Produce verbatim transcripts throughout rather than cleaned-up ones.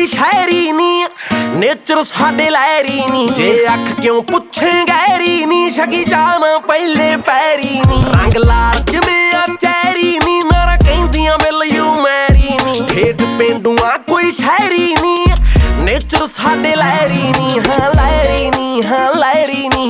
कोई शायरी नी नेचर साडे लहरी नी जे अख क्यों पुछे गहरी नी शकी जाना पहले पैरी नी रंग लाल जिवें आ चैरी नी नारा कहंदियां मिल यू मैरी नी ठेठ पेंडूआ कोई शायरी नी नेचर साडे लहरी नी हाँ लहरी नी हाँ लहरी नी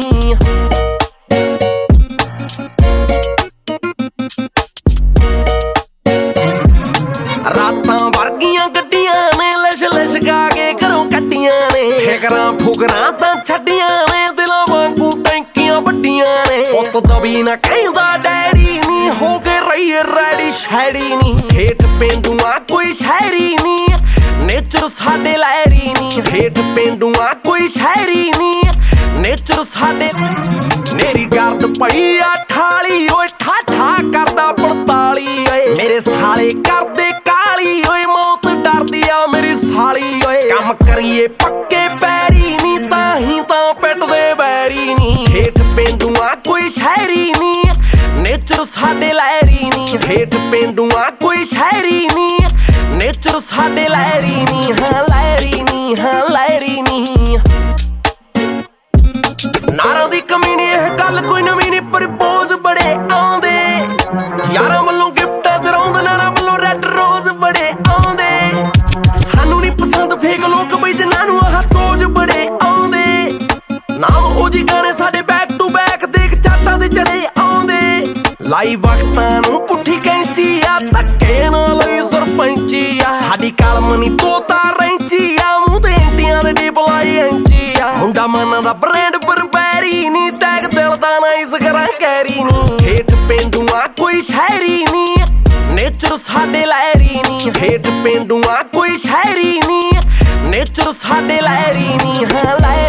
रातां वर्गियां गड्डियां ने लिश लिशका के घरों कट्टियां ने ठेकरां ठुकरां तां छड्डियां ने दिलां वांगू टैंकियां वड्डियां ने पुत्त दबी ना कहंदा डैडी नी हो के रही रैडी शैडी नी ठेठ पेंडूआ कोई शायरी नी नेचर साडे लहरी नी ठेठ पेंडूआ कोई शायरी नी नेचर साडे मेरी गर्द पई आ ठाली ओए ठा ठा करदा पंताली ओए मेरे साले करदे काली ओए मौत डरदी आ मेरी साली ओए काम करिए पक्के पैरी नी ताही तां पिटदे बैरी नी ठेठ पेंडूआ कोई शायरी नी नेचर साडे लहरी नी ठेठ पेंडूआ कोई शायरी नी नेचर साडे लहरी नी हाँ लहरी नी हाँ लहरी नी नारां दी कमी नी इह गल कोई नवीं नी प्रपोज बड़े आउंदे यारां वल्लों गिफ्टां च रौंद नारां वल्लों रैड रोज बड़े आउंदे सानू नी पसंद फेक लोक बई जिन्हां नूं आह तोज बड़े आउंदे नाम ओजी गाने साडे बैक टू बैक देख चाटां ते चढ़े आउंदे लाई वक्तां नूं पुट्ठी कैंची आ धक्के नाल लई सरपंची आ साडी कलम नी तोता रैंची आ मूंह ते इंटियां दे डिप लाई ऐंची आ मुंडा माना दा ब्रांड बरबैरी नी टैग दिल दा नाइस करां कैरी नी ठेठ पेंडूआ कोई शायरी नी नेचर साडे लहरी नी ठेठ पेंडूआ कोई शायरी नी नेचर साडे लहरी नी हाँ लहरी